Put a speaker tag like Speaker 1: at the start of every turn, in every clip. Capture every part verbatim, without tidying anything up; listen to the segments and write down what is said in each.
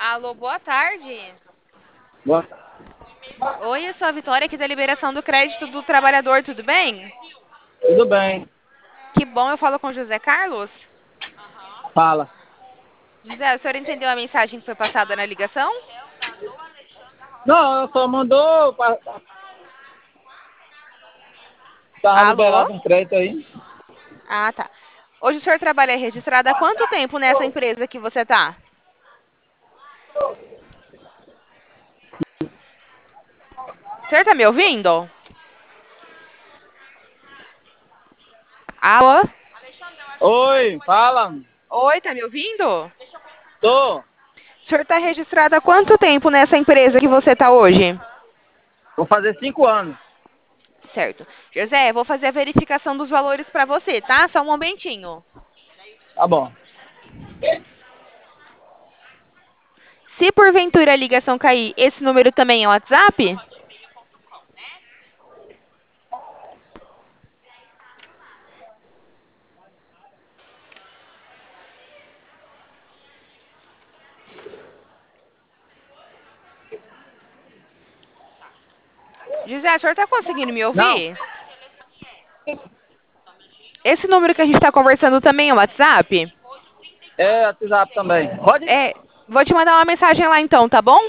Speaker 1: Alô, boa tarde.
Speaker 2: Boa-
Speaker 1: Oi, eu sou a Vitória aqui da Liberação do Crédito do Trabalhador, tudo bem?
Speaker 2: Tudo bem.
Speaker 1: Que bom, eu falo com o José Carlos.
Speaker 2: Fala.
Speaker 1: José, o senhor entendeu a mensagem que foi passada na ligação?
Speaker 2: Não, eu só mandou para estar
Speaker 1: Alô?
Speaker 2: liberado um crédito aí.
Speaker 1: Ah, tá. Hoje o senhor trabalha registrado há quanto tempo nessa empresa que você tá? O senhor tá me ouvindo? Alô?
Speaker 2: Oi, fala.
Speaker 1: Oi, tá me ouvindo?
Speaker 2: Tô.
Speaker 1: O senhor tá registrado há quanto tempo nessa empresa que você tá hoje?
Speaker 2: Vou fazer cinco anos.
Speaker 1: Certo. José, vou fazer a verificação dos valores para você, tá? Só um momentinho.
Speaker 2: Tá bom.
Speaker 1: Se porventura a ligação cair, esse número também é o WhatsApp? José, o senhor está conseguindo me
Speaker 2: Não,
Speaker 1: ouvir? Esse número que a gente está conversando também é o WhatsApp?
Speaker 2: é WhatsApp também. Pode?
Speaker 1: É, vou te mandar uma mensagem lá então, tá bom?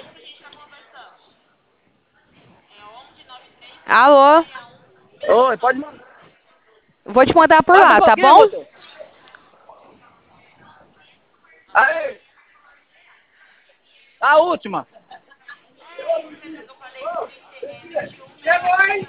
Speaker 1: Alô?
Speaker 2: Oi, pode mandar.
Speaker 1: Vou te mandar por
Speaker 2: Mais um
Speaker 1: lá, tá
Speaker 2: pouquinho,
Speaker 1: bom?
Speaker 2: motor. Aí, a última. Chegou aí.